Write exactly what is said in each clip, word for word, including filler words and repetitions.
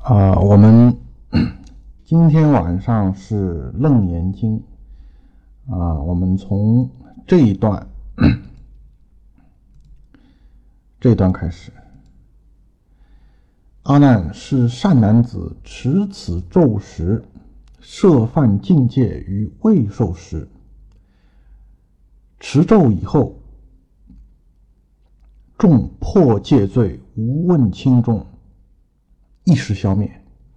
啊、呃，我们今天晚上是《楞严经》啊、呃，我们从这一段这一段开始。阿难，是善男子持此咒时，设犯境界于未受时，持咒以后，众破戒罪无问轻重，一时消灭。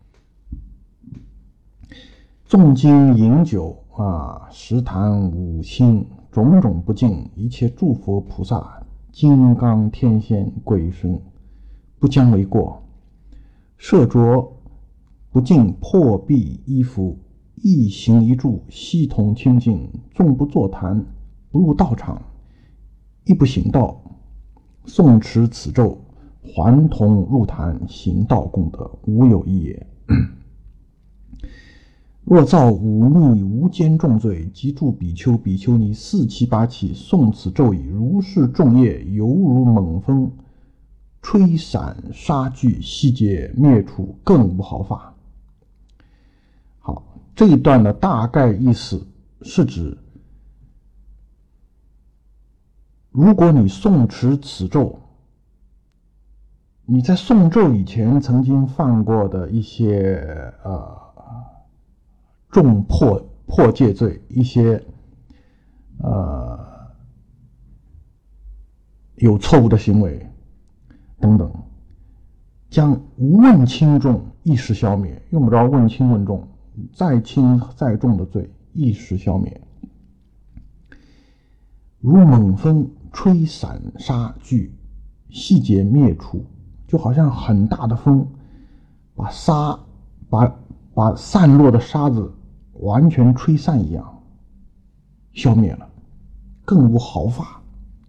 纵经饮酒啊，食谈五辛，种种不净，一切诸佛菩萨、金刚天仙鬼神，不将为过。设着不净破壁衣服，一行一住，悉同清净。纵不坐谈，不入道场，亦不行道，诵持此咒，还同入坛，行道功德，无有异也。若造忤逆无间重罪，即助比丘、比丘尼四七八七诵此咒语，如是众业，犹如猛风，吹散杀炬，悉皆灭除，更无毫发。好，这一段的大概意思是指，如果你诵持此咒，你在诵咒以前曾经犯过的一些呃重破破戒罪，一些呃有错误的行为等等，将无问轻重一时消灭，用不着问轻问重，再轻再重的罪一时消灭，如猛风吹散沙炬，悉皆灭除，就好像很大的风把沙把把散落的沙子完全吹散一样，消灭了，更无毫发。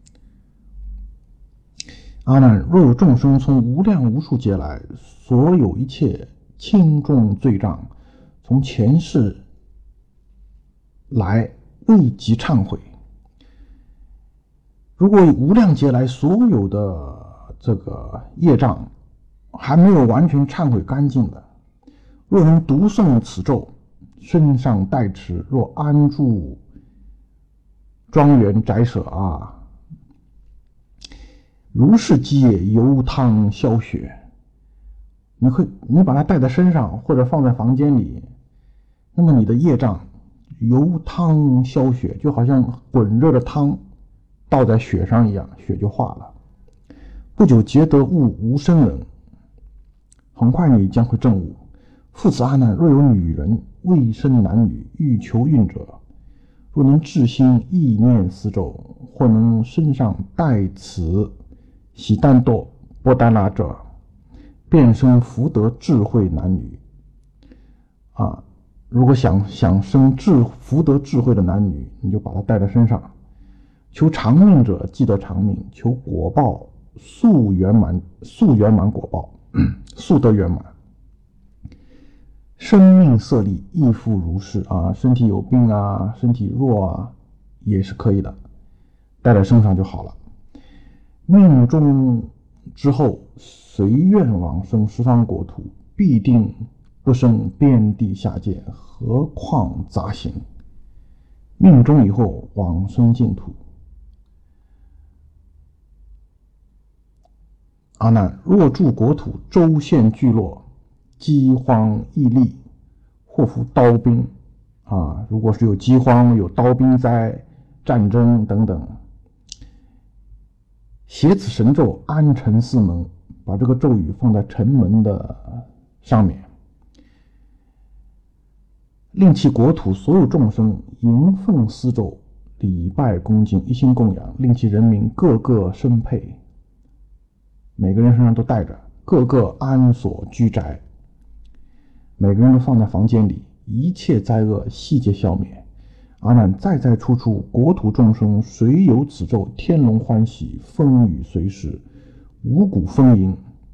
阿难，若有众生从无量无数劫来，所有一切轻重罪障，从前世来未及忏悔，如果无量劫来所有的这个业障还没有完全忏悔干净的，若能读诵此咒，身上带持，若安住庄园宅舍啊，如是积业，油汤消雪。你会你把它带在身上，或者放在房间里，那么你的业障油汤消雪，就好像滚热的汤倒在雪上一样，雪就化了。不久皆得悟无生人，很快你将会证悟。复此阿难，若有女人未生男女，欲求孕者，若能至心意念此咒，或能身上带此喜丹多波丹拉者，便生福德智慧男女。啊，如果想想生智福德智慧的男女，你就把它带在身上。求长命者即得长命，求果报速圆满，速圆满果报，速得圆满。生命色力亦复如是啊，身体有病啊，身体弱啊，也是可以的，带在身上就好了。命中之后，随愿往生十方国土，必定不生遍地下界，何况杂行。命中以后往生净土。阿难，若住国土州县聚落，饥荒疫痢，或服刀兵啊，如果是有饥荒、有刀兵灾、战争等等，写此神咒，安城四门，把这个咒语放在城门的上面，令其国土所有众生迎奉四咒，礼拜恭敬，一心供养，令其人民个个生配，每个人身上都带着，个个安所居宅，每个人都放在房间里，一切灾厄悉皆消灭。阿难，在在处处国土众生随有此咒，天龙欢喜，风雨随时，五谷丰盈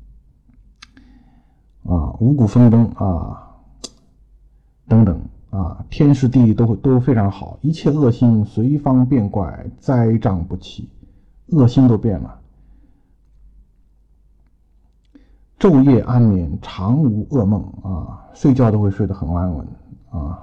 啊，五谷丰登啊，等等啊，天时地利都都非常好，一切恶心随方变怪，灾障不起，恶心都变了。 昼夜安眠，常无噩梦啊，睡觉都会睡得很安稳啊。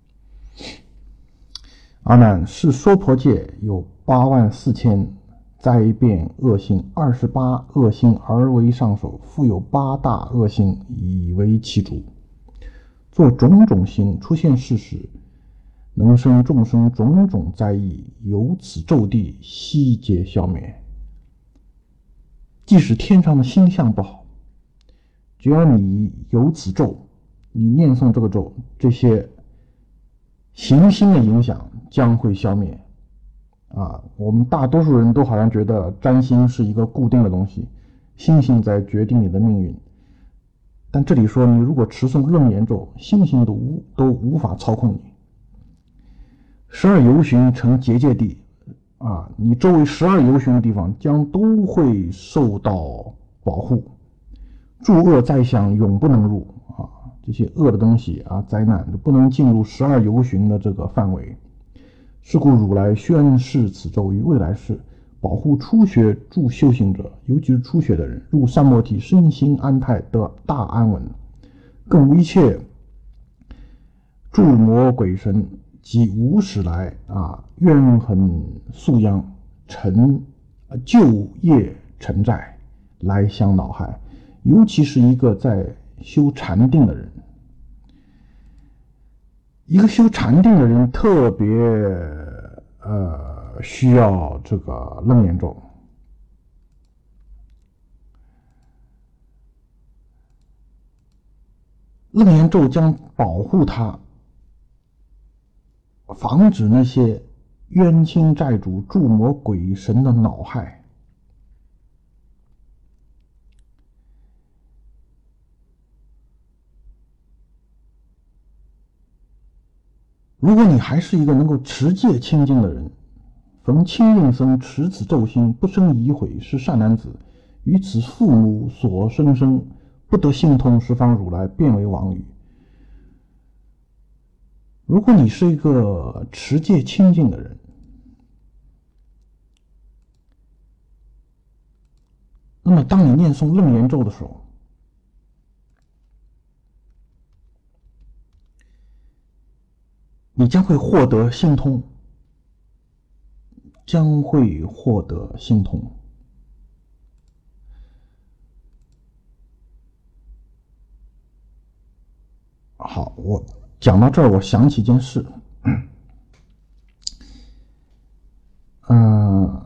阿难，是娑婆界有八万四千灾变恶性，二十八恶性而为上首，复有八大恶性以为其主。做种种行，出现事实，能生众生种种灾异，由此咒地悉皆消灭。即使天上的星象不好，只要你有此咒，你念诵这个咒，这些行星的影响将会消灭。啊，我们大多数人都好像觉得占星是一个固定的东西，星星在决定你的命运。但这里说，你如果持诵楞严咒，星星都无都无法操控你。十二游巡成结界地，啊，你周围十二游巡的地方将都会受到保护。诸恶灾祥永不能入啊，这些恶的东西啊，灾难都不能进入十二游巡的这个范围。是故如来宣示此咒于未来世，保护初学助修行者，尤其是初学的人，入三摩地，身心安泰，得大安稳。更无一切诸魔鬼神及无始来啊怨恨宿殃尘旧业尘债来相恼害，尤其是一个在修禅定的人。一个修禅定的人特别呃需要这个楞严咒。楞严咒将保护他，防止那些冤亲债主、诸魔鬼神的恼害。如果你还是一个能够持戒清净的人，逢清净僧持此咒心，不生疑悔，是善男子，于此父母所生生，不得性通十方如来，变为妄语。如果你是一个持戒清净的人，那么当你念诵楞严咒的时候，你将会获得性通，将会获得性通。好，我讲到这儿，我想起一件事。嗯、呃，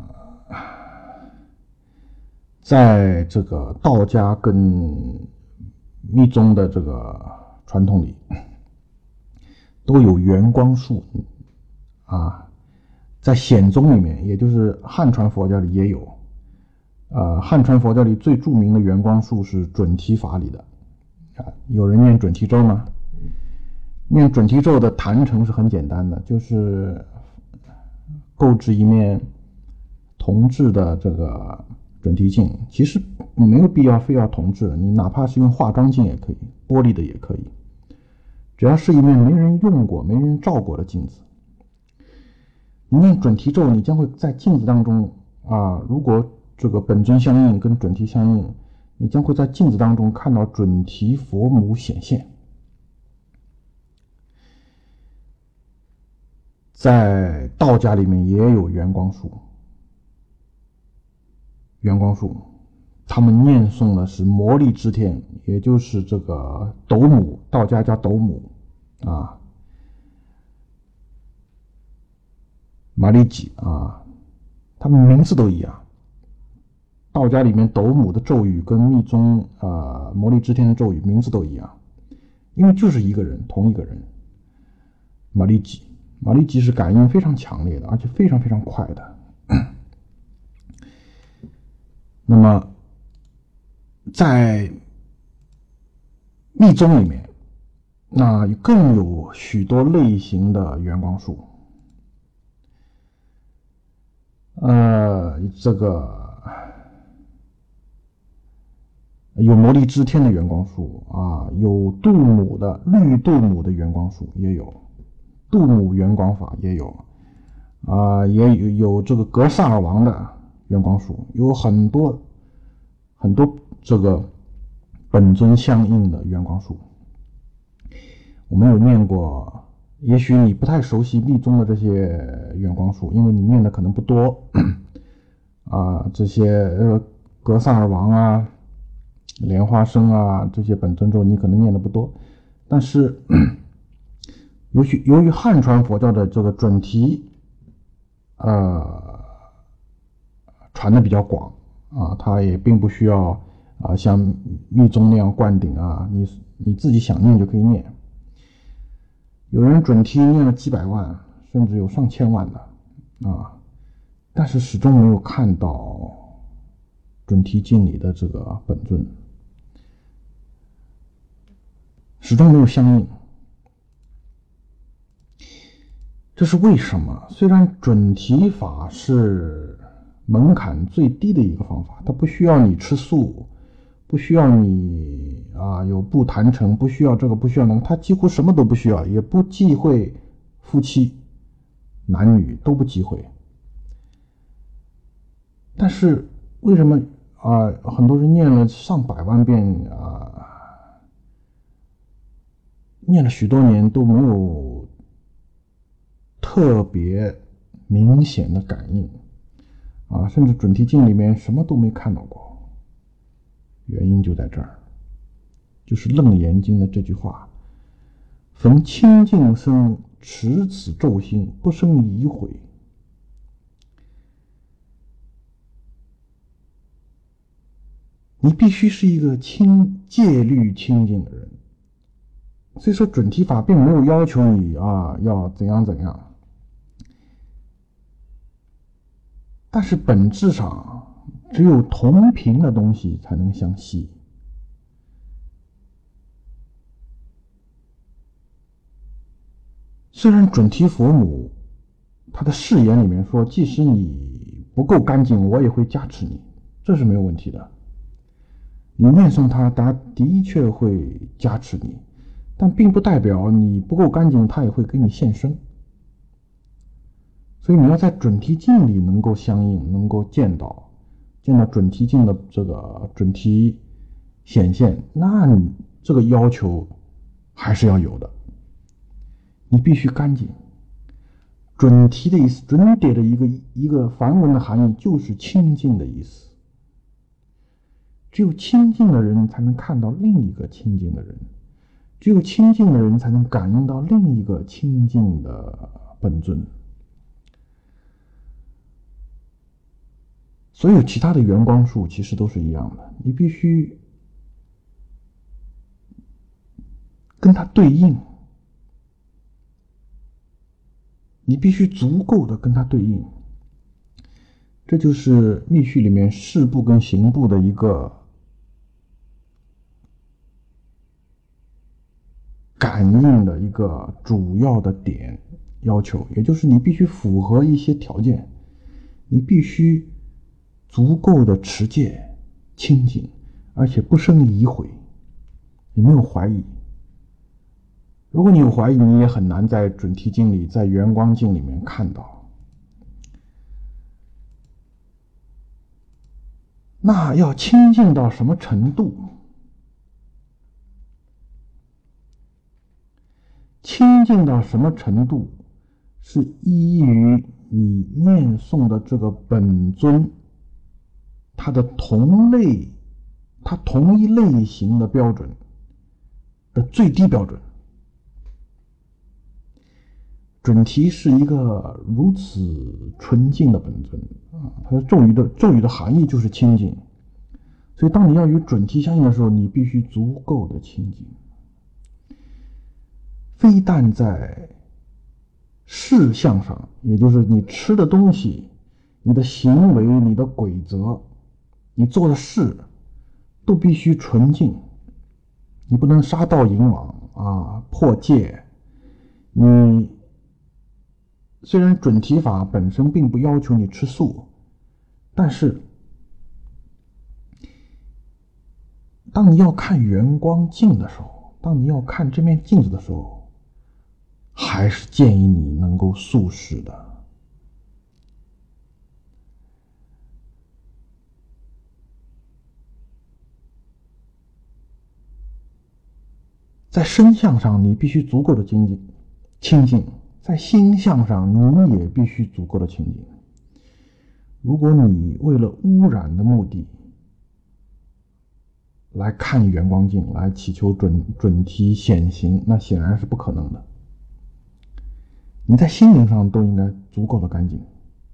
在这个道家跟密宗的这个传统里，都有圆光术啊，在显宗里面，也就是汉传佛教里也有。呃，汉传佛教里最著名的圆光术是准提法里的啊。有人念准提咒吗？念准提咒的坛城是很简单的，就是购置一面铜制的这个准提镜，其实没有必要非要铜制的，你哪怕是用化妆镜也可以，玻璃的也可以。只要是一面没人用过、没人照过的镜子，你念准提咒，你将会在镜子当中啊，如果这个本尊相应跟准提相应，你将会在镜子当中看到准提佛母显现。在道家里面也有圆光术，圆光术，他们念诵的是摩利支天，也就是这个斗母，道家叫斗母啊，玛利吉啊，他们名字都一样。道家里面斗母的咒语跟密宗呃摩利支天的咒语名字都一样，因为就是一个人，同一个人，玛利吉。玛利吉是感应非常强烈的，而且非常非常快的。那么在密宗里面，那更有许多类型的圆光术。呃，这个有摩利支天的圆光术啊，有度母的绿度母的圆光术也有，度母圆光法也有啊，也有有这个格萨尔王的圆光术，有很多很多这个本尊相应的圆光术。我们有念过，也许你不太熟悉密宗的这些圆光术，因为你念的可能不多啊，这些呃格萨尔王啊、莲花生啊这些本尊咒你可能念的不多，但是由于由于汉传佛教的这个准提呃传的比较广啊，它也并不需要啊像密宗那样灌顶啊，你你自己想念就可以念。有人准提念了几百万，甚至有上千万的啊，但是始终没有看到准提经里的这个本尊，始终没有相应。这是为什么？虽然准提法是门槛最低的一个方法，它不需要你吃素，不需要你啊有不坛城，不需要这个，不需要那个，它几乎什么都不需要，也不忌讳夫妻男女都不忌讳。但是为什么啊很多人念了上百万遍啊，念了许多年都没有特别明显的感应啊，甚至准提经里面什么都没看到过？原因就在这儿，就是楞严经的这句话：逢清净身，持此咒心，不生疑悔。你必须是一个清戒律清净的人。所以说准提法并没有要求你啊要怎样怎样，但是本质上只有同频的东西才能相吸。虽然准提佛母他的誓言里面说，即使你不够干净，我也会加持你，这是没有问题的。你念诵它，他的确会加持你，但并不代表你不够干净，他也会给你现身。所以你要在准提境里能够相应，能够见到见到准提境的这个准提显现，那你这个要求还是要有的。你必须干净。准提的意思，准点的一个一个梵文的含义就是清净的意思。只有清净的人才能看到另一个清净的人，只有清净的人才能感应到另一个清净的本尊。所有其他的圆光术其实都是一样的，你必须跟它对应，你必须足够的跟它对应。这就是密续里面事部跟行部的一个感应的一个主要的点要求，也就是你必须符合一些条件，你必须足够的持戒清净，而且不生疑悔，你没有怀疑。如果你有怀疑，你也很难在准提经里，在圆光经里面看到。那要清净到什么程度？清净到什么程度是依于你念诵的这个本尊它的同类，它同一类型的标准的最低标准。准提是一个如此纯净的本尊啊，它的咒语的咒语的含义就是清净，所以当你要与准提相应的时候，你必须足够的清净。非但在事项上，也就是你吃的东西、你的行为、你的规则、你做的事，都必须纯净。你不能杀盗淫妄啊，破戒。你虽然准提法本身并不要求你吃素，但是当你要看圆光镜的时候，当你要看这面镜子的时候，还是建议你能够素食的。 在身相上你必须足够的精进清净，在心相上你也必须足够的清净。如果你为了污染的目的来看圆光镜，来祈求准准提显形，那显然是不可能的。你在心灵上都应该足够的干净。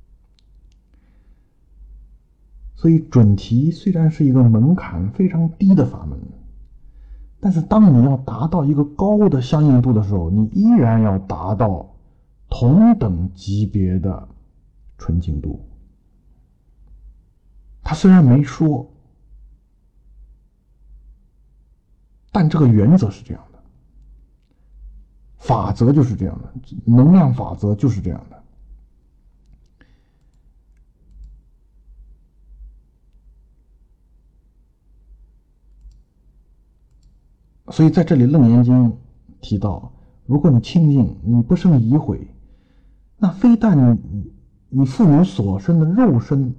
所以准提虽然是一个门槛非常低的法门，但是当你要达到一个高的相应度的时候，你依然要达到同等级别的纯净度。他虽然没说，但这个原则是这样的，法则就是这样的，能量法则就是这样的。所以在这里楞严经提到，如果你清净，你不生疑悔，那非但你你父母所生的肉身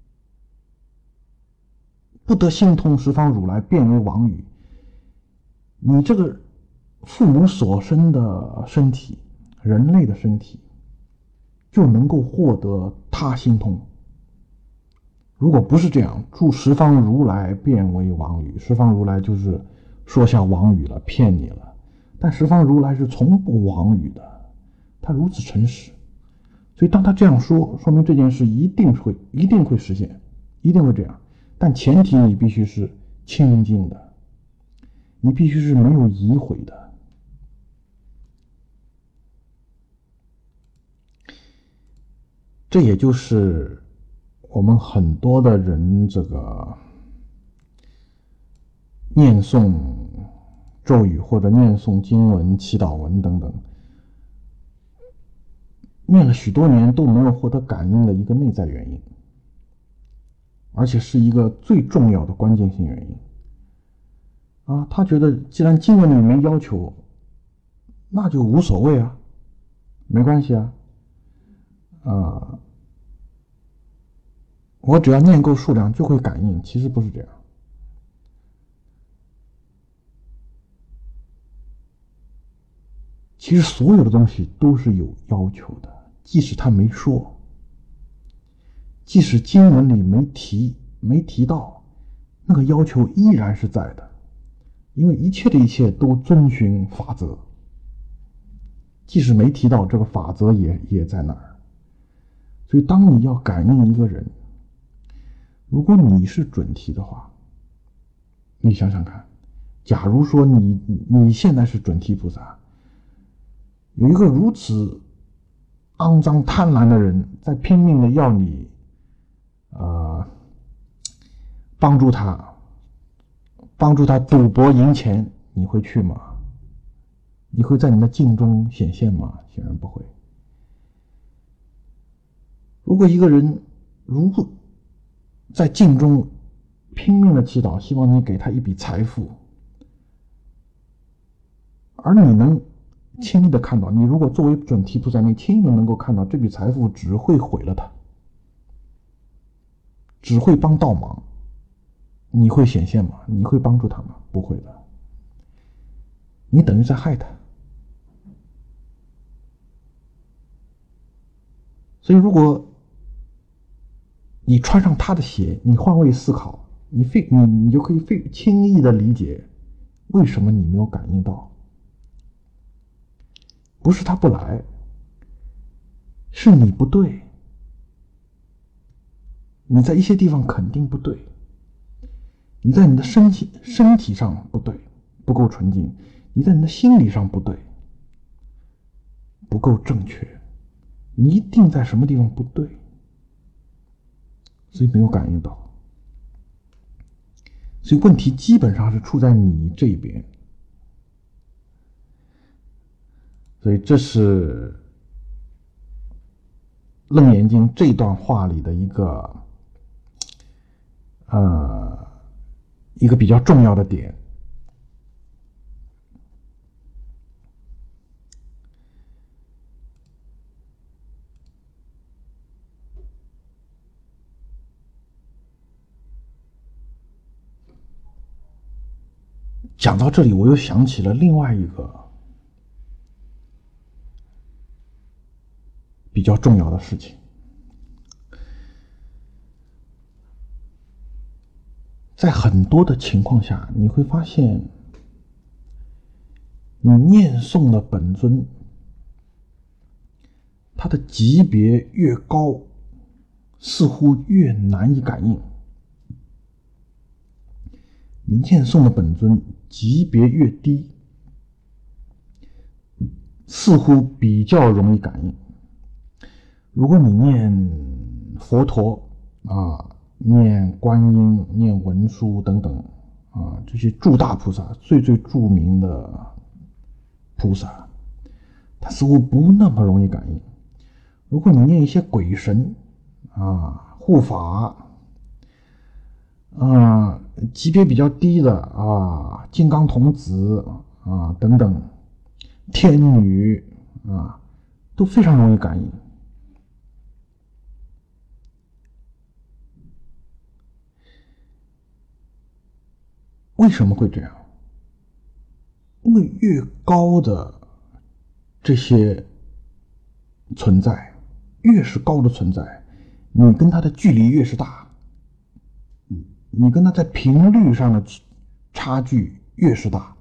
不得心通十方如来，变为妄语，你这个父母所生的身体，人类的身体，就能够获得他心通。如果不是这样，助十方如来变为妄语，十方如来就是说下妄语了，骗你了。但十方如来是从不妄语的，他如此诚实。所以当他这样说，说明这件事一定会一定会实现，一定会这样。但前提你必须是清净的，你必须是没有疑悔的。这也就是我们很多的人这个念诵咒语或者念诵经文、祈祷文等等，念了许多年都没有获得感应的一个内在原因，而且是一个最重要的关键性原因。啊，他觉得既然经文里面要求，那就无所谓啊，没关系啊，呃，我只要念够数量就会感应，其实不是这样。其实所有的东西都是有要求的，即使他没说，即使经文里没提没提到，那个要求依然是在的，因为一切的一切都遵循法则，即使没提到，这个法则也也在那儿。所以当你要感应一个人，如果你是准提的话，你想想看，假如说你你现在是准提菩萨，有一个如此肮脏贪婪的人在拼命的要你呃帮助他帮助他赌博赢钱，你会去吗？你会在你的镜中显现吗？显然不会。如果一个人如在镜中拼命的祈祷，希望你给他一笔财富，而你能轻易的看到，你如果作为准提菩萨，你轻易的能够看到这笔财富只会毁了他，只会帮倒忙，你会显现吗？你会帮助他吗？不会的，你等于在害他。所以如果你穿上他的鞋，你换位思考，你非你你就可以非轻易的理解为什么你没有感应到。不是他不来，是你不对，你在一些地方肯定不对，你在你的身体身体上不对，不够纯净，你在你的心理上不对，不够正确，你一定在什么地方不对，所以没有感应到。所以问题基本上是出在你这边。所以这是楞严经这段话里的一个呃一个比较重要的点。 讲到这里，我又想起了另外一个比较重要的事情。在很多的情况下，你会发现，你念诵的本尊，它的级别越高，似乎越难以感应；你念诵的本尊级别越低，似乎比较容易感应。如果你念佛陀啊，念观音、念文殊等等啊，这些诸大菩萨，最最著名的菩萨，他似乎不那么容易感应。如果你念一些鬼神啊、护法啊，级别比较低的啊，金刚童子啊等等，天女啊，都非常容易感应。为什么会这样？因为越高的这些存在，越是高的存在，你跟它的距离越是大，你跟它在频率上的差距越是大。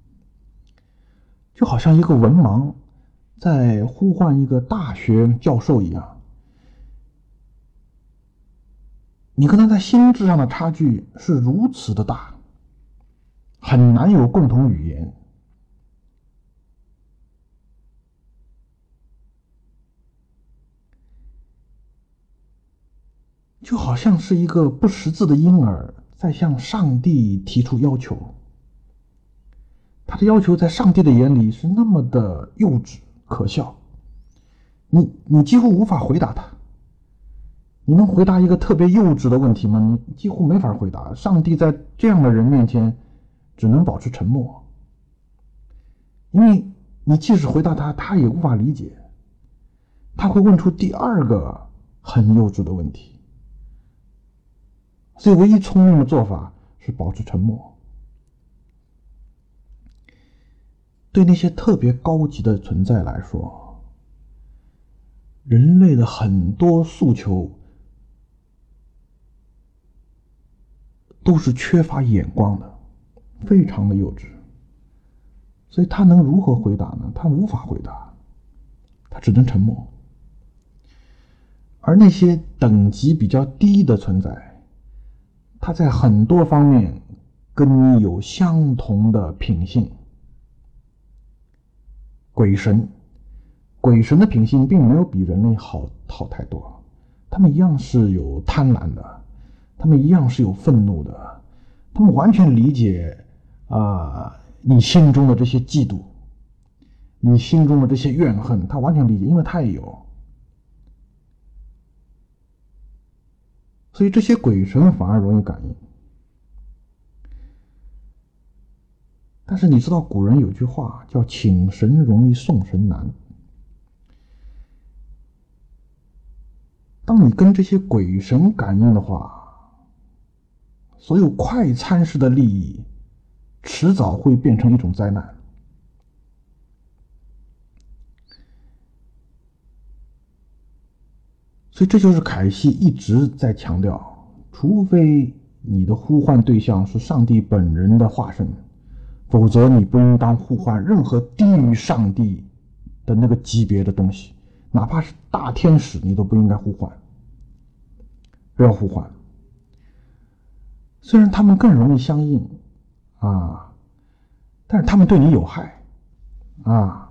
就好像一个文盲在呼唤一个大学教授一样，你跟他在心智上的差距是如此的大，很难有共同语言。就好像是一个不识字的婴儿在向上帝提出要求，他的要求在上帝的眼里是那么的幼稚可笑，你你几乎无法回答他。你能回答一个特别幼稚的问题吗？你几乎没法回答。上帝在这样的人面前只能保持沉默，因为你即使回答他，他也无法理解，他会问出第二个很幼稚的问题。所以唯一聪明的做法是保持沉默。对那些特别高级的存在来说，人类的很多诉求都是缺乏眼光的，非常的幼稚。所以他能如何回答呢？他无法回答，他只能沉默。而那些等级比较低的存在，他在很多方面跟你有相同的品性。鬼神，鬼神的品性并没有比人类好好太多，他们一样是有贪婪的，他们一样是有愤怒的，他们完全理解啊、呃、你心中的这些嫉妒，你心中的这些怨恨，他完全理解，因为他也有。所以这些鬼神反而容易感应。但是你知道古人有句话叫请神容易送神难。当你跟这些鬼神感应的话，所有快餐式的利益迟早会变成一种灾难。所以这就是凯西一直在强调，除非你的呼唤对象是上帝本人的化身，否则你不应当呼唤任何低于上帝的那个级别的东西，哪怕是大天使你都不应该呼唤，不要呼唤。虽然他们更容易相应啊，但是他们对你有害啊，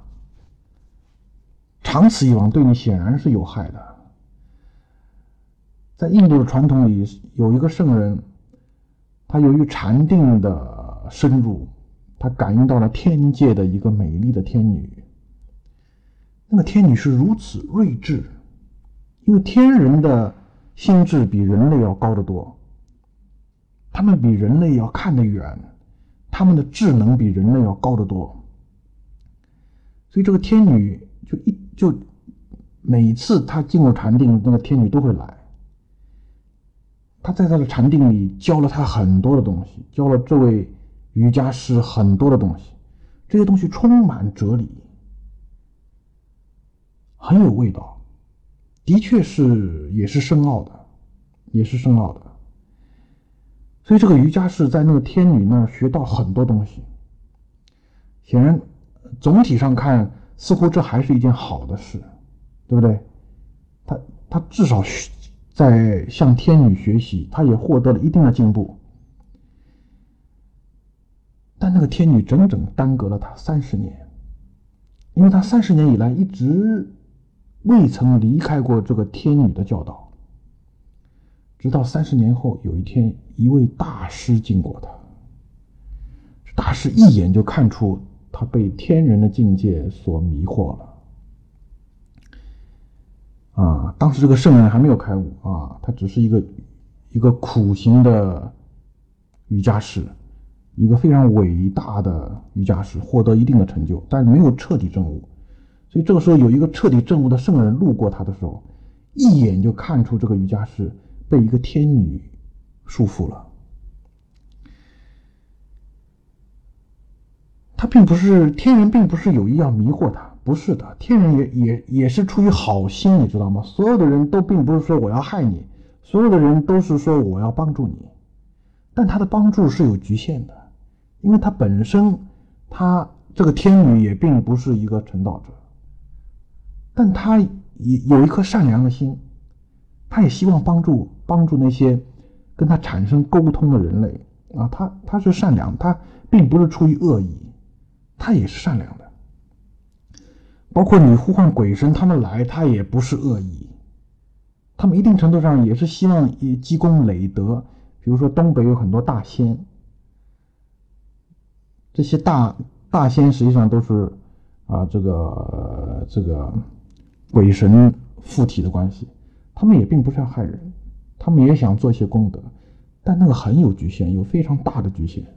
长此以往对你显然是有害的。在印度的传统里，有一个圣人，他由于禅定的深入，他感应到了天界的一个美丽的天女。那个天女是如此睿智，因为天人的心智比人类要高得多，他们比人类要看得远，他们的智能比人类要高得多。所以这个天女就一就每次她进入禅定，那个天女都会来。他在他的禅定里教了他很多的东西，教了这位瑜伽士很多的东西，这些东西充满哲理，很有味道，的确是也是深奥的，也是深奥的。所以这个瑜伽士在那个天女那儿学到很多东西。显然总体上看似乎这还是一件好的事，对不对？他他至少在向天女学习，他也获得了一定的进步。但那个天女整整耽搁了他三十年，因为他三十年以来一直未曾离开过这个天女的教导。直到三十年后，有一天，一位大师经过他，大师一眼就看出他被天人的境界所迷惑了。啊，当时这个圣人还没有开悟啊，他只是一个一个苦行的瑜伽士，一个非常伟大的瑜伽士，获得一定的成就，但没有彻底证悟。所以这个时候有一个彻底证悟的圣人路过他的时候，一眼就看出这个瑜伽士被一个天女束缚了。他并不是天人，并不是有意要迷惑他，不是的，天人也也也是出于好心，你知道吗？所有的人都并不是说我要害你，所有的人都是说我要帮助你，但他的帮助是有局限的，因为他本身，他这个天女也并不是一个成道者，但他也有一颗善良的心，他也希望帮助帮助那些跟他产生沟通的人类啊，他他是善良，他并不是出于恶意，他也是善良的。包括你呼唤鬼神他们来，他也不是恶意，他们一定程度上也是希望积功累德。比如说东北有很多大仙，这些大大仙实际上都是啊这个、呃、这个鬼神附体的关系，他们也并不是要害人，他们也想做一些功德，但那个很有局限，有非常大的局限。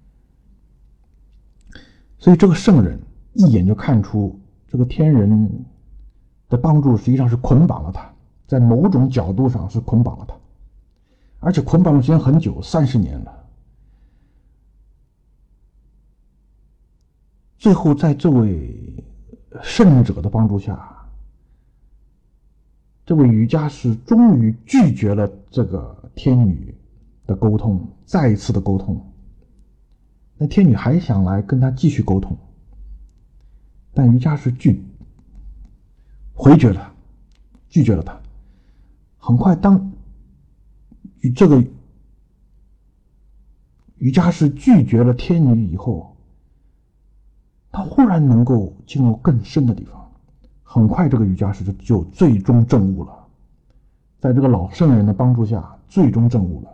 所以这个圣人一眼就看出这个天人的帮助实际上是捆绑了他，在某种角度上是捆绑了他，而且捆绑的时间很久，三十年了。最后在这位圣者的帮助下，这位瑜伽师终于拒绝了这个天女的沟通，再一次的沟通。那天女还想来跟他继续沟通，但瑜伽师拒回绝了，拒绝了他。很快，当这个瑜伽师拒绝了天女以后，他忽然能够进入更深的地方。很快，这个瑜伽师就最终证悟了，在这个老圣人的帮助下，最终证悟了。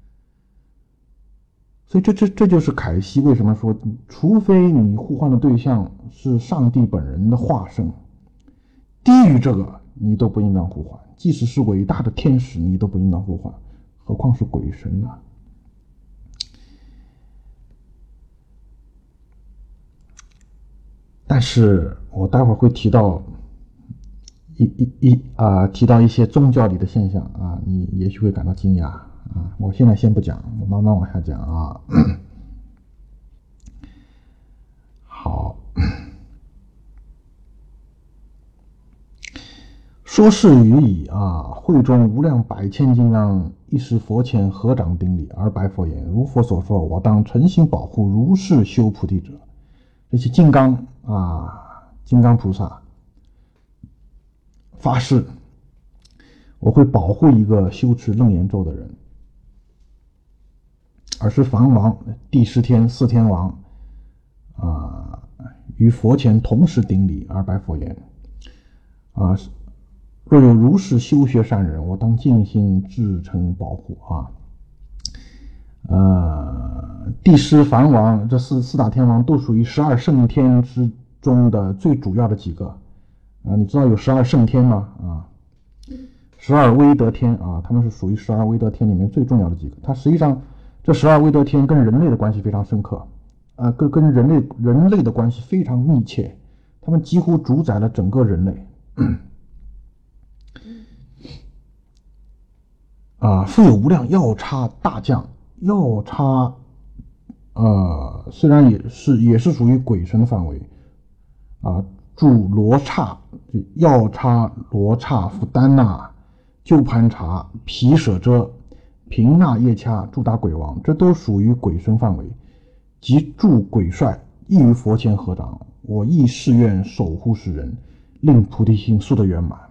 所以这这这就是凯西为什么说，除非你呼唤的对象是上帝本人的化身，低于这个你都不应当呼唤，即使是伟大的天使你都不应当呼唤，何况是鬼神呢？但是我待会儿会提到一一一啊、呃，提到一些宗教里的现象啊，你也许会感到惊讶啊。我现在先不讲，我慢慢往下讲啊。好，说是语矣啊，会中无量百千金刚，一时佛前合掌顶礼，而白佛言：如佛所说，我当诚心保护如是修菩提者。这些金刚啊，金刚菩萨发誓，我会保护一个修持楞严咒的人。尔时梵王、帝释天、四天王啊，于佛前同时顶礼，而白佛言：啊，若有如是修学善人，我当尽心至诚保护啊。呃，帝释、梵王这四四大天王都属于十二圣天之中的最主要的几个啊。你知道有十二圣天吗？啊，十二威德天啊，他们是属于十二威德天里面最重要的几个。它实际上这十二威德天跟人类的关系非常深刻，啊，跟跟人类人类的关系非常密切，他们几乎主宰了整个人类。啊，复有无量药叉大将，药叉呃，虽然也是也是属于鬼神的范围啊，助罗刹、药叉、罗刹、伏丹那、鸠盘查、毗舍遮、平那夜掐、助大鬼王，这都属于鬼神范围，即助鬼帅，亦于佛前合掌。我亦誓愿守护世人，令菩提心速得圆满。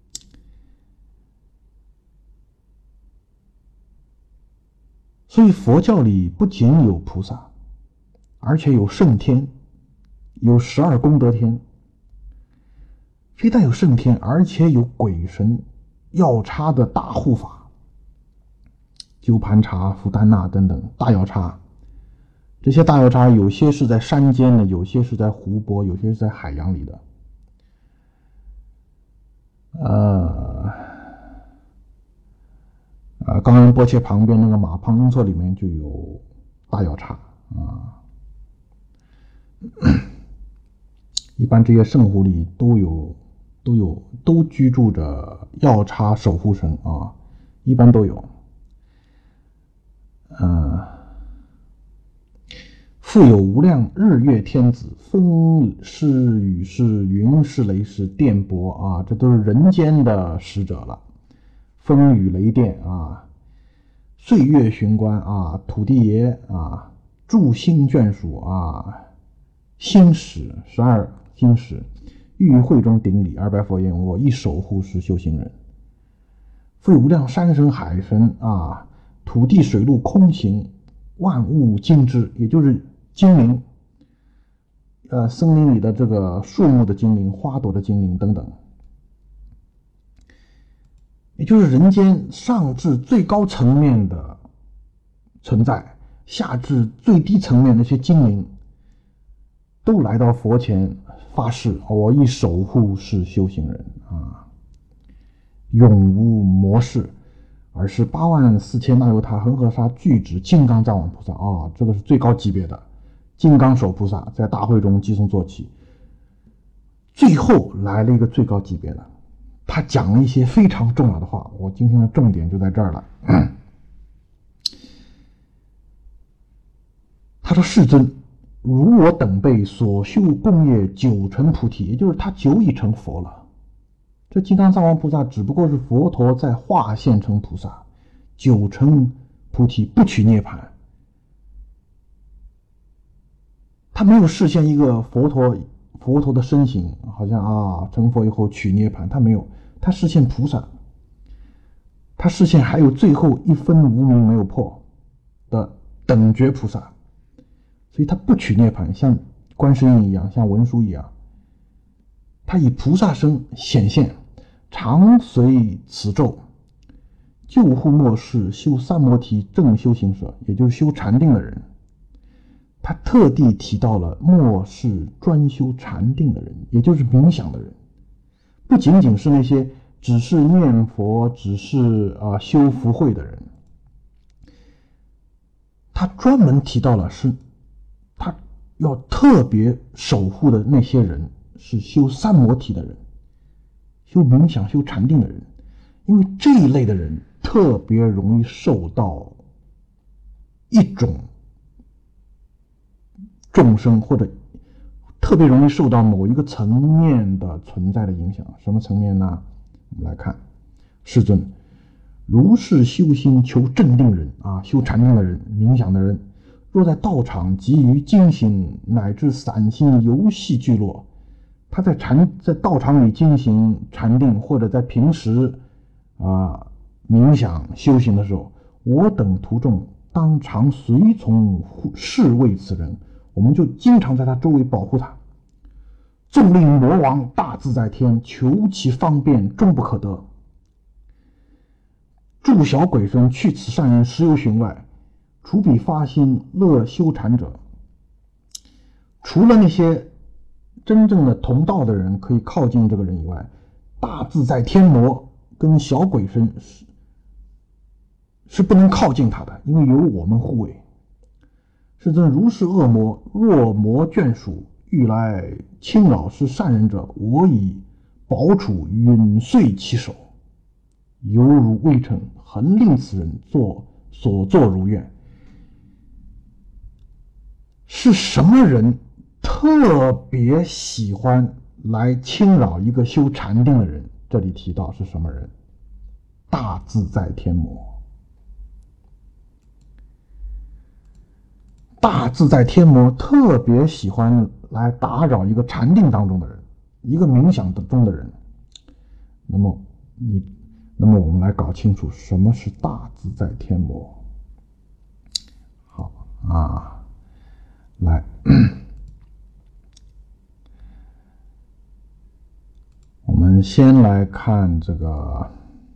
所以佛教里不仅有菩萨，而且有圣天，有十二功德天，非但有圣天，而且有鬼神药叉的大护法，鸠盘查、伏丹那等等大药叉。这些大药叉有些是在山间的，有些是在湖泊，有些是在海洋里的。呃，呃，冈仁波切旁边那个马旁雍措里面就有大药叉啊。一般这些圣湖里都有都有都居住着药叉守护神啊，一般都有。呃，复有无量日月天子，风是雨是云是雷是电波啊，这都是人间的使者了。风雨雷电啊，岁月巡官啊，土地爷啊，诸星眷属啊，星矢十二星矢，欲于会中顶礼，二拜佛言：我亦守护是修行人。复有无量山神海神啊，土地水陆空行，万物精之，也就是精灵，呃，森林里的这个树木的精灵、花朵的精灵等等，也就是人间上至最高层面的存在，下至最低层面的那些精灵，都来到佛前发誓：我亦守护是修行人啊，永无魔事。而是八万四千那由他恒河沙具指金刚藏王菩萨啊，这个是最高级别的金刚手菩萨，在大会中即从做起。最后来了一个最高级别的，他讲了一些非常重要的话，我今天的重点就在这儿了。他说：世尊，如我等辈所修共业九成菩提，也就是他久已成佛了。这金刚藏王菩萨只不过是佛陀在化现成菩萨，九成菩提不取涅槃。他没有实现一个佛陀佛陀的身形，好像啊成佛以后取涅槃，他没有，他实现菩萨，他实现还有最后一分无明没有破的等觉菩萨，所以他不取涅槃，像观世音一样，像文殊一样，他以菩萨身显现，常随此咒，救护末世修三摩提正修行者，也就是修禅定的人。他特地提到了末世专修禅定的人，也就是冥想的人，不仅仅是那些只是念佛、只是啊、呃、修福慧的人。他专门提到了是他要特别守护的那些人，是修三摩提的人，修冥想、修禅定的人，因为这一类的人特别容易受到一种众生，或者特别容易受到某一个层面的存在的影响。什么层面呢？我们来看，世尊，如是修心求镇定人啊，修禅定的人、冥想的人，若在道场急于精行，乃至散心游戏聚落，他在禅在道场里进行禅定，或者在平时啊冥想修行的时候，我等徒众当常随从侍卫此人，我们就经常在他周围保护他。纵令魔王大自在天，求其方便终不可得。诸小鬼神去此善人实有寻外，除彼发心乐修禅者，除了那些真正的同道的人可以靠近这个人以外，大自在天魔跟小鬼神是是不能靠近他的，因为有我们护卫。世尊，如是恶魔，若魔眷属欲来侵扰是善人者，我以宝杵允碎其手，犹如微尘，恒令此人做所作如愿。 是什么人特别喜欢来侵扰一个修禅定的人？这里提到是什么人？大自在天魔。大自在天魔特别喜欢来打扰一个禅定当中的人，一个冥想中的人。那么你，那么我们来搞清楚什么是大自在天魔。好啊，来，我们先来看这个。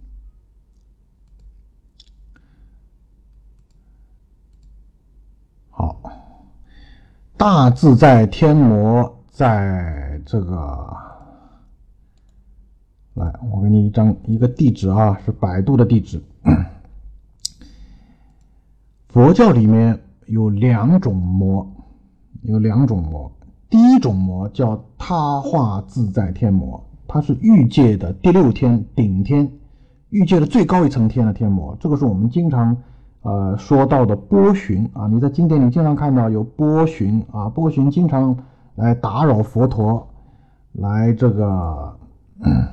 好，大自在天魔在这个，来，我给你一张一个地址啊，是百度的地址。佛教里面有两种魔，有两种魔。第一种魔叫他化自在天魔，它是欲界的第六天顶天，欲界的最高一层天的天魔。这个是我们经常呃说到的波旬啊，你在经典里经常看到有波旬啊，波旬经常来打扰佛陀，来这个。嗯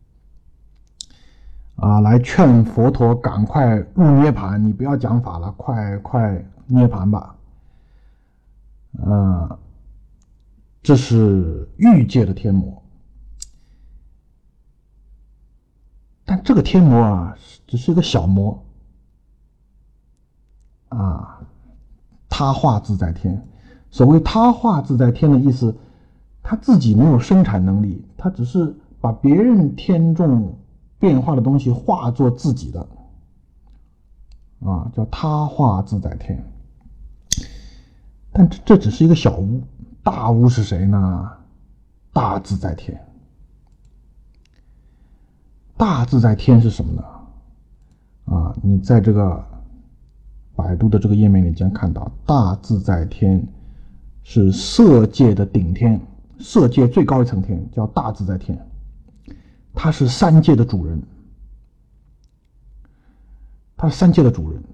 啊，来劝佛陀赶快入涅槃，你不要讲法了，快快涅槃吧。呃，这是欲界的天魔，但这个天魔啊，只是一个小魔啊。他化自在天，所谓他化自在天的意思，他自己没有生产能力，他只是把别人天众变化的东西化作自己的啊，叫他化自在天。但这这只是一个小巫，大巫是谁呢？大自在天。大自在天是什么呢？啊，你在这个百度的这个页面里将看到，大自在天是色界的顶天，色界最高一层天叫大自在天，他是三界的主人，他是三界的主人。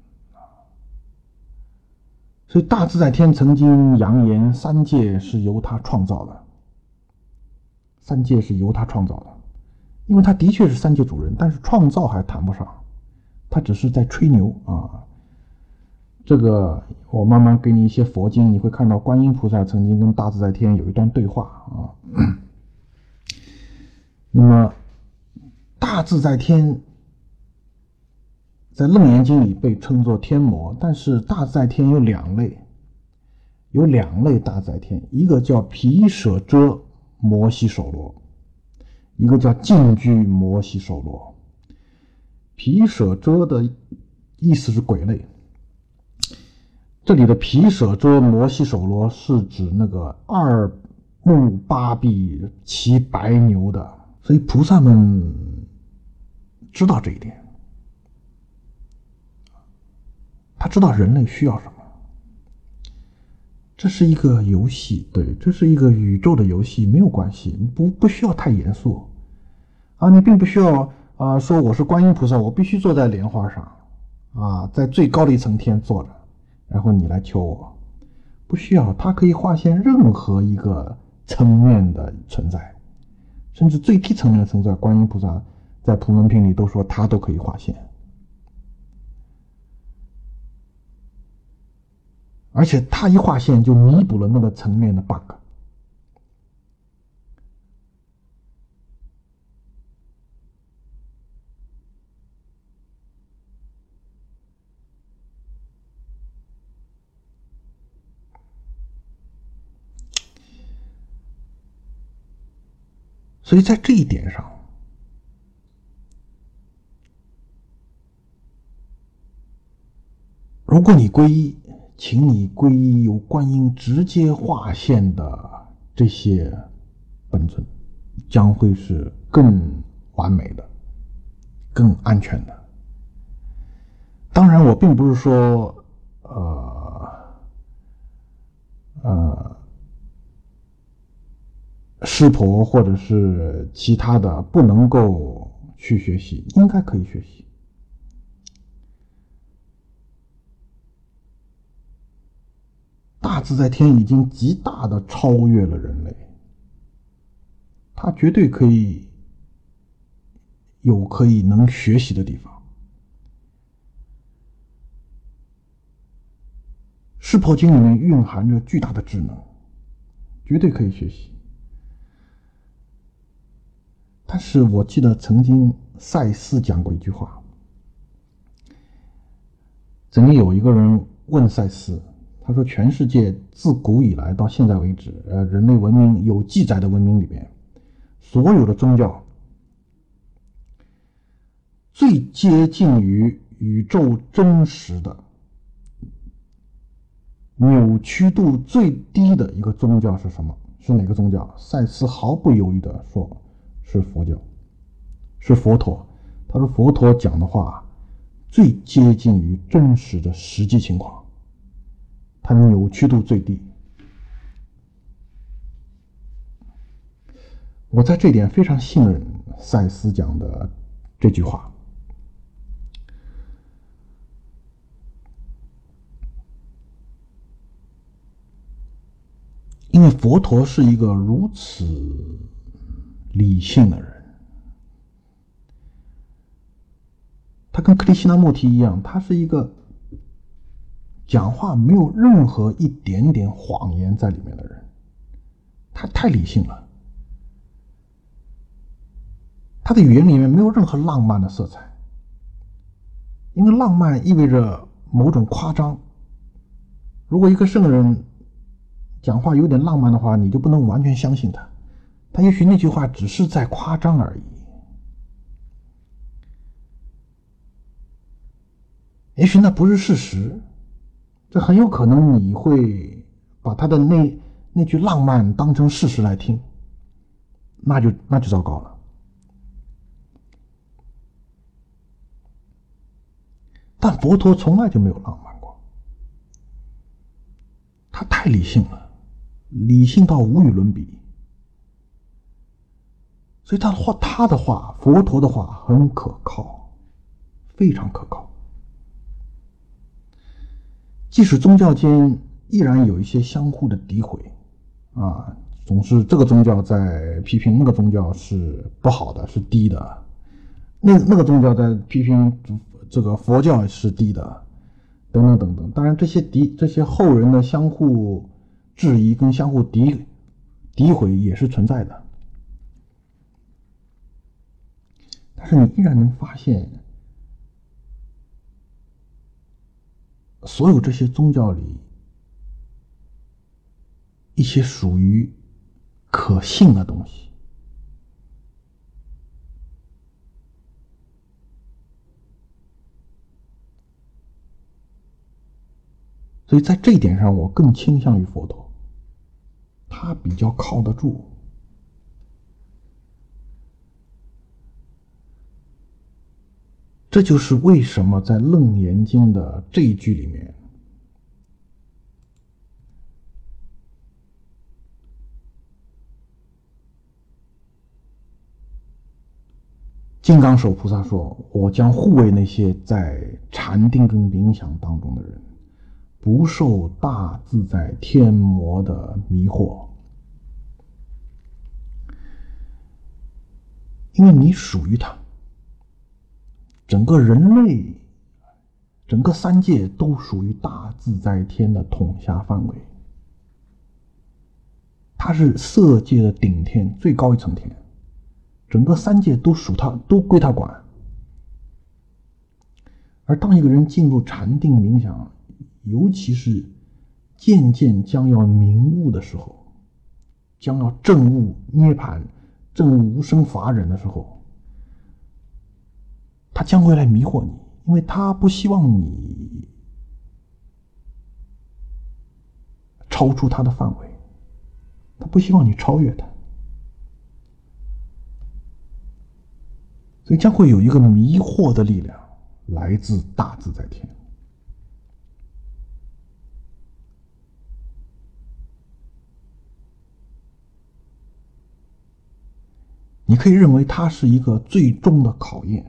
所以大自在天曾经扬言三界是由他创造的，三界是由他创造的，因为他的确是三界主人，但是创造还谈不上，他只是在吹牛啊。这个我慢慢给你一些佛经，你会看到观音菩萨曾经跟大自在天有一段对话啊。那么大自在天在楞严经里被称作天魔，但是大自在天有两类，有两类大自在天，一个叫毗舍遮摩悉首罗，一个叫净居摩悉首罗。毗舍遮的意思是鬼类，这里的毗舍遮摩悉首罗是指那个二目八臂骑白牛的，所以菩萨们知道这一点，他知道人类需要什么。这是一个游戏，对，这是一个宇宙的游戏，没有关系，不不需要太严肃啊。你并不需要啊，说我是观音菩萨，我必须坐在莲花上啊，在最高的一层天坐着，然后你来求我，不需要。它可以化现任何一个层面的存在，甚至最低层面的存在，观音菩萨在普门品里都说它都可以化现。而且它一划线就弥补了那个层面的 bug。所以在这一点上，如果你皈依，请你皈依由观音直接化现的这些本尊，将会是更完美的、更安全的。当然，我并不是说，呃，呃，师婆或者是其他的不能够去学习，应该可以学习。大大自在天已经极大的超越了人类，它绝对可以有可以能学习的地方。释婆经里面蕴含着巨大的智能，绝对可以学习。但是我记得曾经赛斯讲过一句话，曾经有一个人问赛斯，他说全世界自古以来到现在为止，呃，人类文明有记载的文明里面，所有的宗教最接近于宇宙真实的、扭曲度最低的一个宗教是什么？是哪个宗教？赛斯毫不犹豫地说，是佛教，是佛陀。他说佛陀讲的话最接近于真实的实际情况，它扭曲度最低。我在这点非常信任赛斯讲的这句话。因为佛陀是一个如此理性的人，他跟克里希那穆提一样，他是一个讲话没有任何一点点谎言在里面的人，他太理性了，他的语言里面没有任何浪漫的色彩，因为浪漫意味着某种夸张。如果一个圣人讲话有点浪漫的话，你就不能完全相信他，他也许那句话只是在夸张而已，也许那不是事实，这很有可能你会把他的那那句浪漫当成事实来听，那就那就糟糕了。但佛陀从来就没有浪漫过，他太理性了，理性到无与伦比，所以他的话，他的话，佛陀的话很可靠，非常可靠。即使宗教间依然有一些相互的诋毁啊，总是这个宗教在批评那个宗教是不好的，是低的，那那个宗教在批评这个佛教是低的，等等等等。当然这些敌这些后人的相互质疑跟相互诋诋毁也是存在的，但是你依然能发现所有这些宗教里一些属于可信的东西。所以在这一点上我更倾向于佛陀，他比较靠得住。这就是为什么在《楞严经》的这一句里面，金刚手菩萨说，我将护卫那些在禅定跟冥想当中的人，不受大自在天魔的迷惑。因为你属于他，整个人类，整个三界都属于大自在天的统辖范围，它是色界的顶天，最高一层天，整个三界都属他，都归他管。而当一个人进入禅定冥想，尤其是渐渐将要明悟的时候，将要证悟涅槃，证悟无生法忍的时候，他将会来迷惑你，因为他不希望你超出他的范围，他不希望你超越他，所以将会有一个迷惑的力量来自大自在天。你可以认为它是一个最终的考验，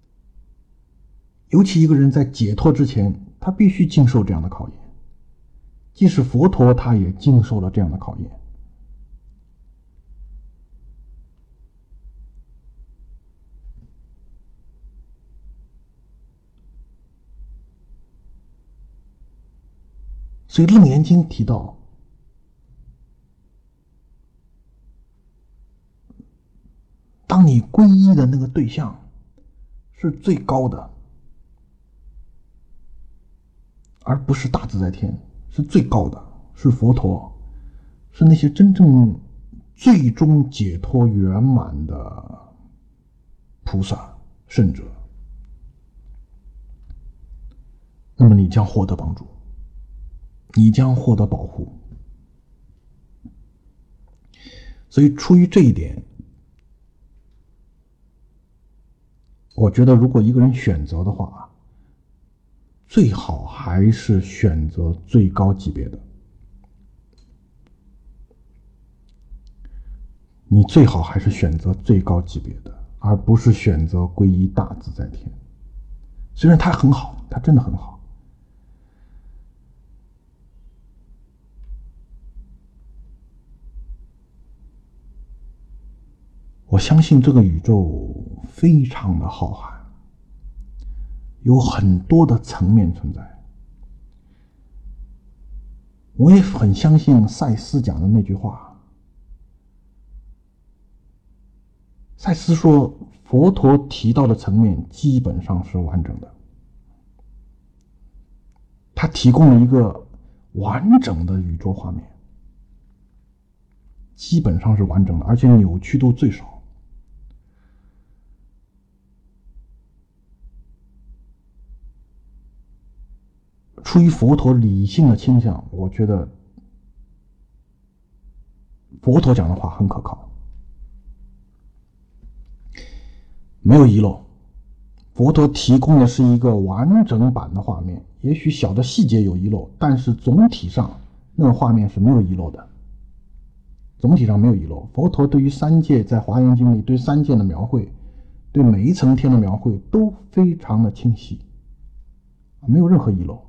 尤其一个人在解脱之前，他必须经受这样的考验。 即使佛陀他也经受了这样的考验。所以《楞严经》提到，当你皈依的那个对象是最高的，而不是大自在天，是最高的，是佛陀，是那些真正最终解脱圆满的菩萨圣者，那么你将获得帮助，你将获得保护。所以出于这一点，我觉得如果一个人选择的话，最好还是选择最高级别的。你最好还是选择最高级别的，而不是选择皈依大自在天。虽然它很好，它真的很好。我相信这个宇宙非常的浩瀚，有很多的层面存在。我也很相信赛斯讲的那句话，赛斯说佛陀提到的层面基本上是完整的，他提供了一个完整的宇宙画面，基本上是完整的，而且扭曲度最少。出于佛陀理性的倾向，我觉得佛陀讲的话很可靠，没有遗漏。佛陀提供的是一个完整版的画面，也许小的细节有遗漏，但是总体上那个画面是没有遗漏的，总体上没有遗漏。佛陀对于三界，在华严经里对三界的描绘，对每一层天的描绘都非常的清晰，没有任何遗漏。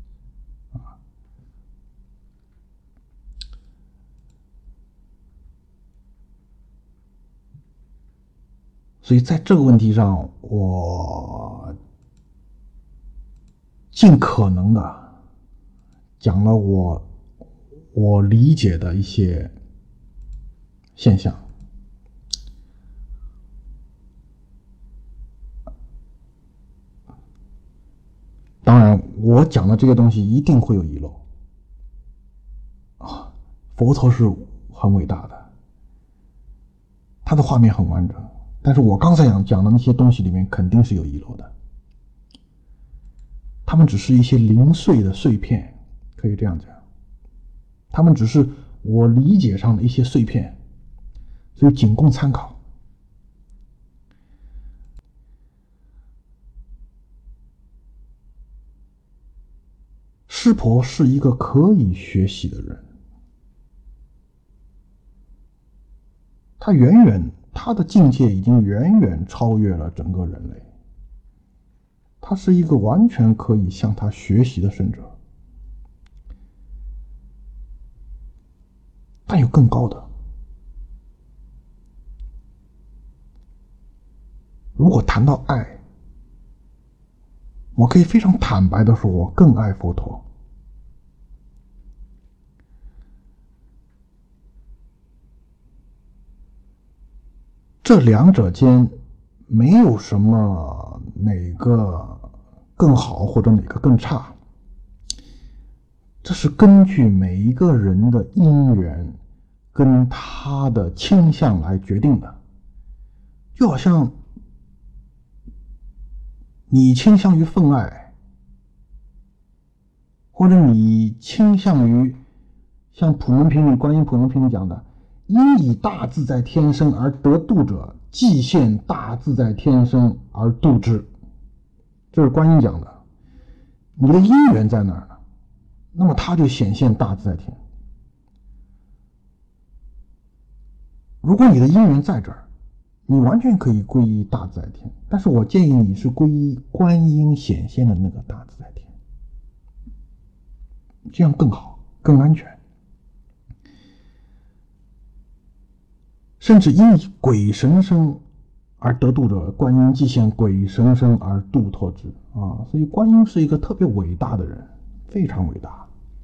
所以在这个问题上，我尽可能的讲了我我理解的一些现象。当然，我讲的这个东西一定会有遗漏啊！佛陀是很伟大的，他的画面很完整。但是我刚才讲讲的那些东西里面肯定是有遗漏的，他们只是一些零碎的碎片，可以这样讲，他们只是我理解上的一些碎片，所以仅供参考。师婆是一个可以学习的人，他远远他的境界已经远远超越了整个人类，他是一个完全可以向他学习的圣者。但有更高的，如果谈到爱，我可以非常坦白的说，我更爱佛陀。这两者间没有什么哪个更好或者哪个更差，这是根据每一个人的因缘跟他的倾向来决定的。就好像你倾向于奉爱，或者你倾向于像普门品里观音普门品里讲的，因以大自在天生而得度者，即现大自在天生而度之。这是观音讲的，你的因缘在哪儿呢？那么它就显现大自在天。如果你的因缘在这儿，你完全可以皈依大自在天，但是我建议你是皈依观音显现的那个大自在天，这样更好。 更安全。甚至因以鬼神身而得度者，观音即现鬼神身而度脱之啊！所以观音是一个特别伟大的人，非常伟大。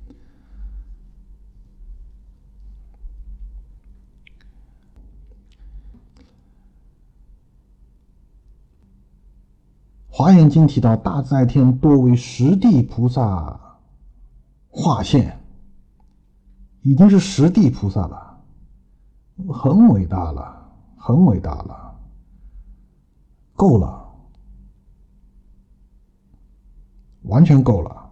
华严经提到，大自在天多为十地菩萨化现，已经是十地菩萨了，很伟大了，很伟大了，够了，完全够了。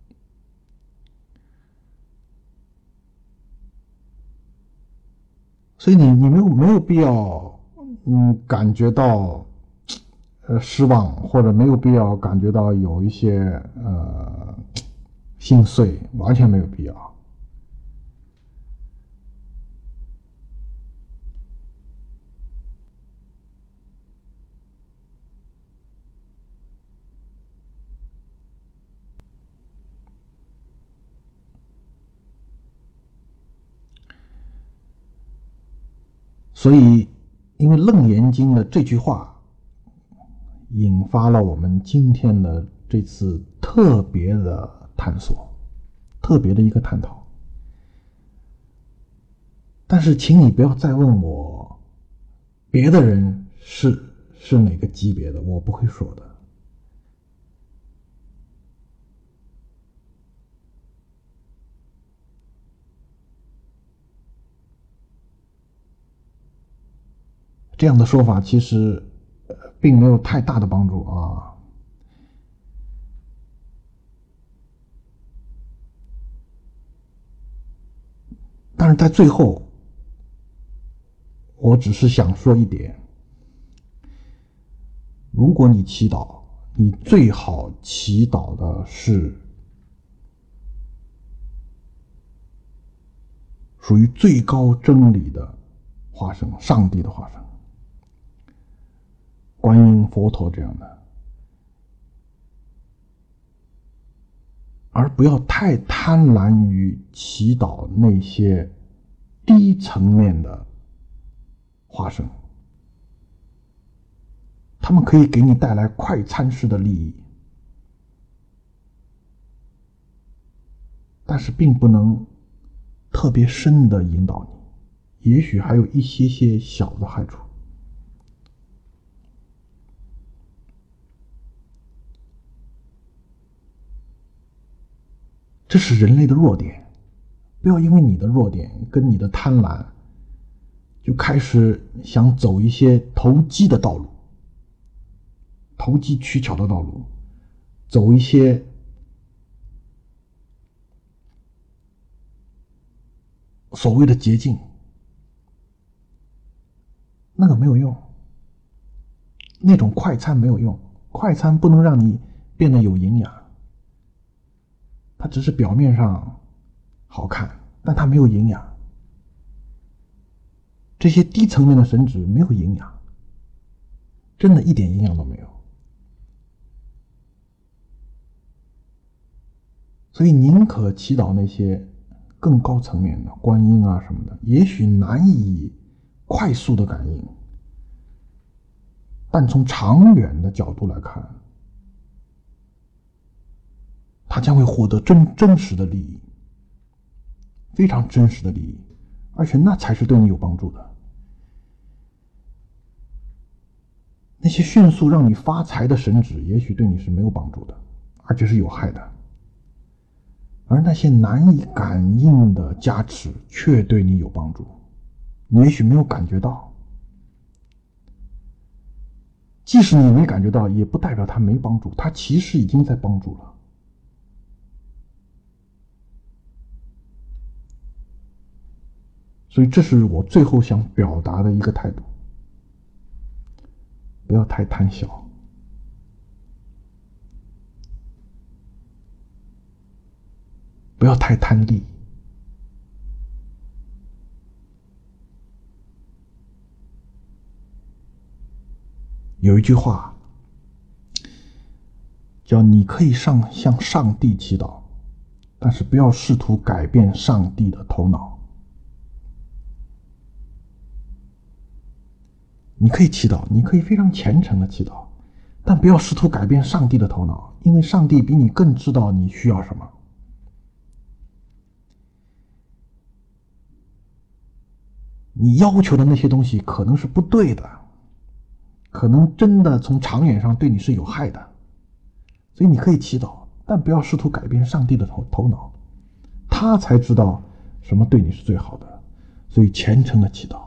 所以你你没有没有必要，嗯，感觉到呃失望，或者没有必要感觉到有一些呃心碎，完全没有必要。所以，因为《楞严经》的这句话，引发了我们今天的这次特别的探索，特别的一个探讨。但是，请你不要再问我，别的人是是哪个级别的，我不会说的。这样的说法其实并没有太大的帮助啊。但是在最后，我只是想说一点，如果你祈祷，你最好祈祷的是属于最高真理的化身，上帝的化身，观音、佛陀这样的，而不要太贪婪于祈祷那些低层面的化身，他们可以给你带来快餐式的利益，但是并不能特别深的引导你，也许还有一些些小的害处。这是人类的弱点，不要因为你的弱点跟你的贪婪，就开始想走一些投机的道路，投机取巧的道路，走一些所谓的捷径，那个没有用，那种快餐没有用，快餐不能让你变得有营养，它只是表面上好看，但它没有营养。这些低层面的神旨没有营养，真的一点营养都没有。所以宁可祈祷那些更高层面的观音啊什么的，也许难以快速的感应，但从长远的角度来看，他将会获得真真实的利益，非常真实的利益，而且那才是对你有帮助的。那些迅速让你发财的神旨，也许对你是没有帮助的，而且是有害的。而那些难以感应的加持，却对你有帮助，你也许没有感觉到。即使你没感觉到，也不代表它没帮助，它其实已经在帮助了。所以这是我最后想表达的一个态度，不要太贪小，不要太贪利。有一句话叫你可以上向上帝祈祷， 但是不要试图改变上帝的头脑。你可以祈祷，你可以非常虔诚的祈祷，但不要试图改变上帝的头脑，因为上帝比你更知道你需要什么。你要求的那些东西可能是不对的，可能真的从长远上对你是有害的，所以你可以祈祷，但不要试图改变上帝的 头, 头脑，他才知道什么对你是最好的。所以虔诚的祈祷，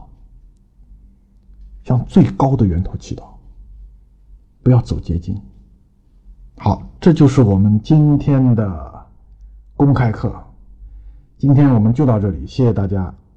向最高的源头祈祷，不要走捷径。好，这就是我们今天的公开课，今天我们就到这里，谢谢大家。